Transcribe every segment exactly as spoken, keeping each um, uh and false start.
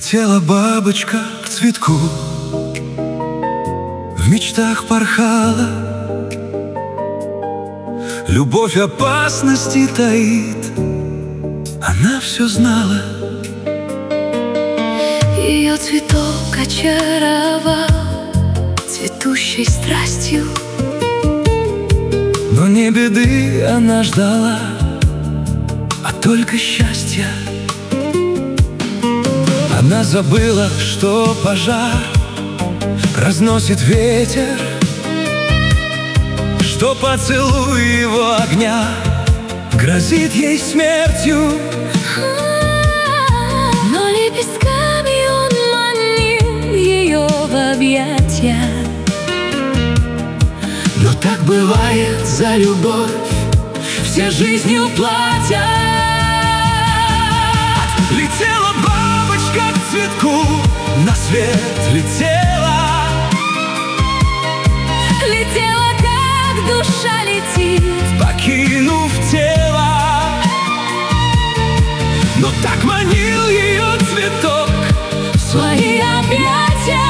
Летела бабочка к цветку, в мечтах порхала. Любовь опасности таит, она все знала. Ее цветок очаровал цветущей страстью, но не беды она ждала, а только счастья. Она забыла, что пожар разносит ветер, что поцелуй его огня грозит ей смертью. но лепестками он манил ее в объятия. Но так бывает, за любовь все жизнью платят. Летела бабочка к цветку, на свет летела. Летела, как душа летит, покинув тело. Но так манил ее цветок в свои объятия.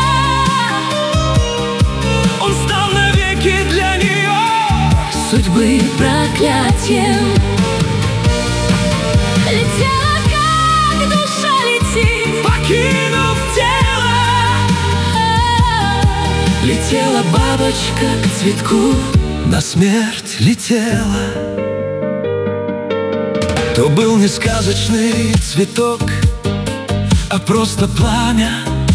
Он стал навеки для нее судьбы проклятием. Летела, как душа летит, покинув тело. Летела бабочка к цветку, на смерть летела. То был не сказочный цветок, а просто пламя.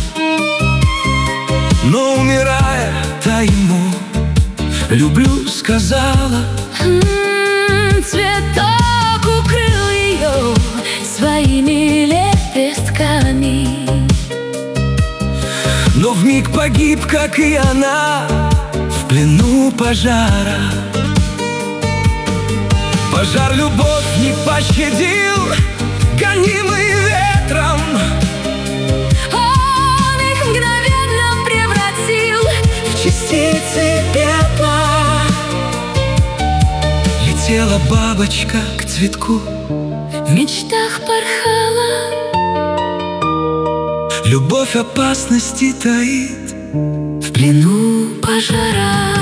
Но умирая, та ему люблю сказала. М-м, цветок укрыл ее своими лепестками, но вмиг погиб, как и она, в плену пожара. Пожар любовь не пощадил, гонимый ветром. он их мгновенно превратил В частицы пепла. Летела бабочка к цветку, в мечтах порхала. любовь опасности таит, В плену пожара.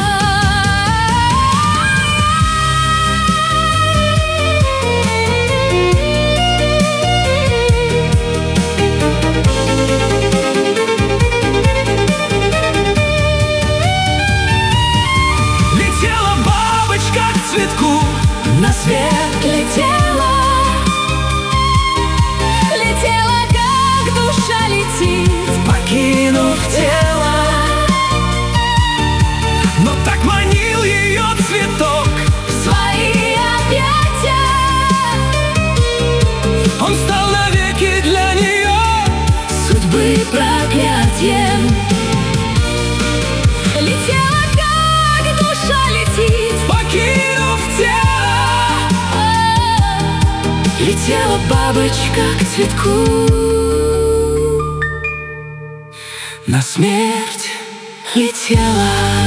летела бабочка к цветку, На свет летела, летела, как душа летит, покинув тело. Но так манил ее цветок в свои объятия. он стал навеки для нее Судьбы проклятием. Летела, как душа летит, покинув тело. летела бабочка к цветку, На смерть летела.